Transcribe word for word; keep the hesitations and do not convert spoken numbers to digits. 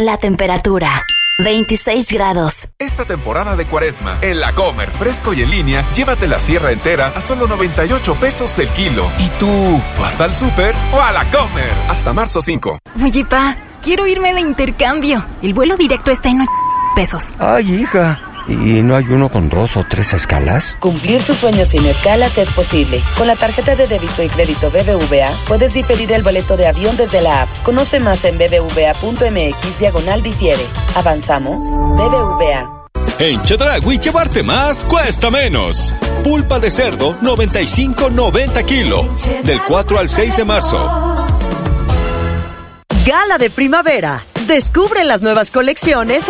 La temperatura, veintiséis grados. Esta temporada de Cuaresma, en La Comer, fresco y en línea, llévate la sierra entera a solo noventa y ocho pesos el kilo. ¿Y tú, vas al súper o a La Comer? Hasta marzo cinco. Oye, pa, quiero irme de intercambio. El vuelo directo está en ochenta pesos. Ay, hija, ¿y no hay uno con dos o tres escalas? Cumplir tus sueños sin escalas es posible. Con la tarjeta de débito y crédito B B V A, puedes diferir el boleto de avión desde la app. Conoce más en bbva.mx diagonal difiere. ¿Avanzamos? B B V A. En Chedraui llevarte más cuesta menos. Pulpa de cerdo noventa y cinco noventa kilo. Del cuatro al seis de marzo. Gala de primavera. Descubre las nuevas colecciones